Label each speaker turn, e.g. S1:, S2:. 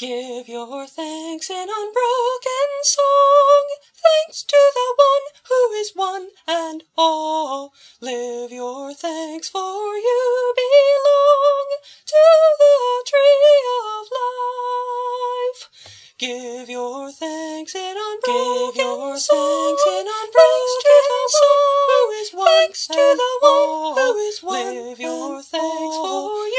S1: Give your thanks in unbroken song, thanks to the one who is one and all. Live your thanks, for you belong to the tree of life. Give your thanks in unbroken song, thanks to the one who is one and all. Live your thanks, for